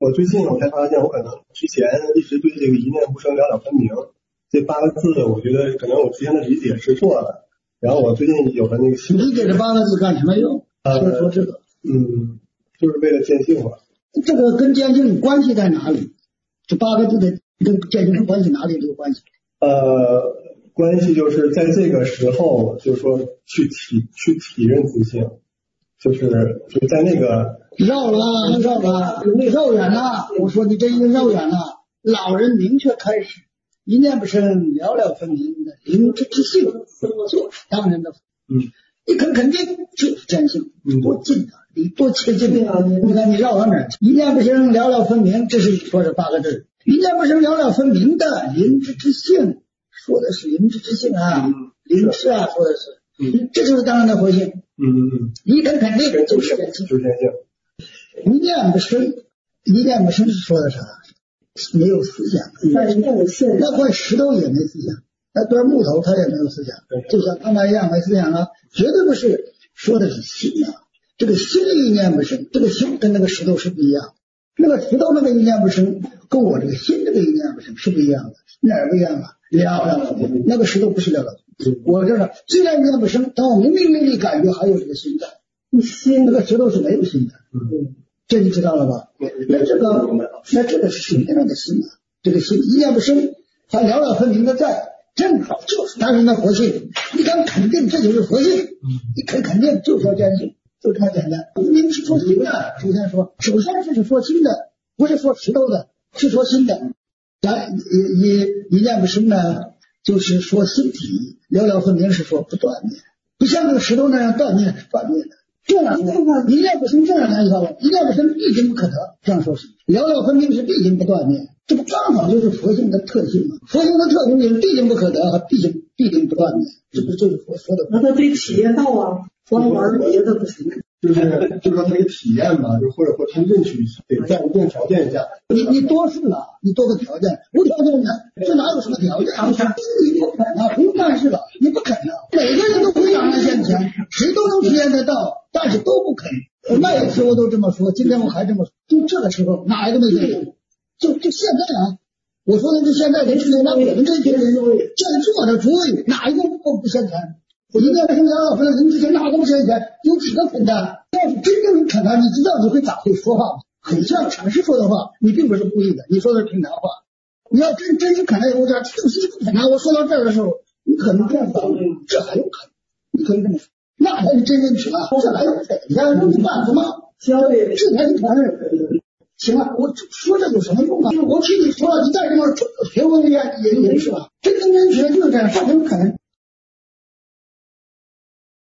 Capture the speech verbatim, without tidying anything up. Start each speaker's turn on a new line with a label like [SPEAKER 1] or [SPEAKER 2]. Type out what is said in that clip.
[SPEAKER 1] 我最近我才发现，我可能之前一直对这个一念不生了了分明这八个字，我觉得可能我之前的理解是错的。然后我最近有了那个新
[SPEAKER 2] 理解这八个字干什么用？
[SPEAKER 1] 呃，
[SPEAKER 2] 说说这个，
[SPEAKER 1] 嗯，就是为了见性嘛。
[SPEAKER 2] 这个跟见性关系在哪里？这八个字的跟见性关系哪里有关系？
[SPEAKER 1] 呃，关系就是在这个时候，就是说去体去体认自性，就是就在那个
[SPEAKER 2] 绕了绕了绕远了。我说你这一个绕远了。老人明确开始，一念不生，了了分明的灵之之性，就是当然的。
[SPEAKER 1] 嗯，
[SPEAKER 2] 你肯肯定就是真性，
[SPEAKER 1] 嗯，
[SPEAKER 2] 多近啊，你多切近啊！你看你绕到哪儿？一念不生，了了分明，这是说这八个字。一念不生，了了分明的灵之之性，说的是灵之之性啊，灵是啊，说的是，嗯，这就是当然的佛性。
[SPEAKER 1] 嗯嗯嗯，
[SPEAKER 2] 你肯肯定就是真性，
[SPEAKER 1] 就是真性。
[SPEAKER 2] 一念不生，一念不生是说的啥？没有思想，那块石头也没思想，那段木头它也没有思想，就像刚才一样没思想啊，绝对不是说的是心啊。这个心一念不生，这个心跟那个石头是不一样，那个石头那个一念不生跟我这个心这个一念不生是不一样的，哪儿不一样啊？了了分明，那个石头不是了了分明，我这是虽然一念不生，但我明明明明感觉还有这个心在，心那个石头是没有心的。嗯，这你知道了吧？那这个，那这个是什么样的心呢？这个心一念不生，还了了分明的在，正好就是当然的佛性。你敢肯定这就是佛性，你肯肯定就说真性，就这么简单。您是说心的，首先说，首先是说心的，不是说石头的，是说心的。咱一一一念不生呢，就是说心体，了了分明是说不断灭，不像那个石头那样断灭是断灭的。这样一念不生，这样来说，一念不生必经不可得，这样说是了了分明是必经不断灭，这不刚好就是佛性的特性吗？佛性的特性就是必经不可得和必经必经不断灭，这不就是佛说的？
[SPEAKER 3] 那他得体验到啊，光玩别的不行。
[SPEAKER 1] 就是就是说他得体验嘛，就或者或他认识得在一定条件下，
[SPEAKER 2] 你你多试了，你多个条件，无条件的，这哪有什么条件？你不肯啊，不用干事了，你不肯啊，每个人都会仰赖现前，谁都能体验得到，但是都不肯。那一次我都这么说，今天我还这么说，就这个时候哪一个没对？就就现在啊，我说的是现在人是拿我们这些人现在做的主意，哪一个不不现前？我一念不生了了分明之前哪个不现前？有几个肯的？要是真正肯的，你知道你会咋会说话吗？很像禅师说的话，你并不是故意的，你说的是平常话。你要真真是肯的，我讲就是不肯的，我说到这儿的时候，你可能这样想，这还有肯，你可以这么说，那才是真正全，这还有肯，你看这是办什么？这才是全。行了，我说这有什么用啊？我替你说了，你再这么学问也也也是吧？真真真学就是这样，啥都肯。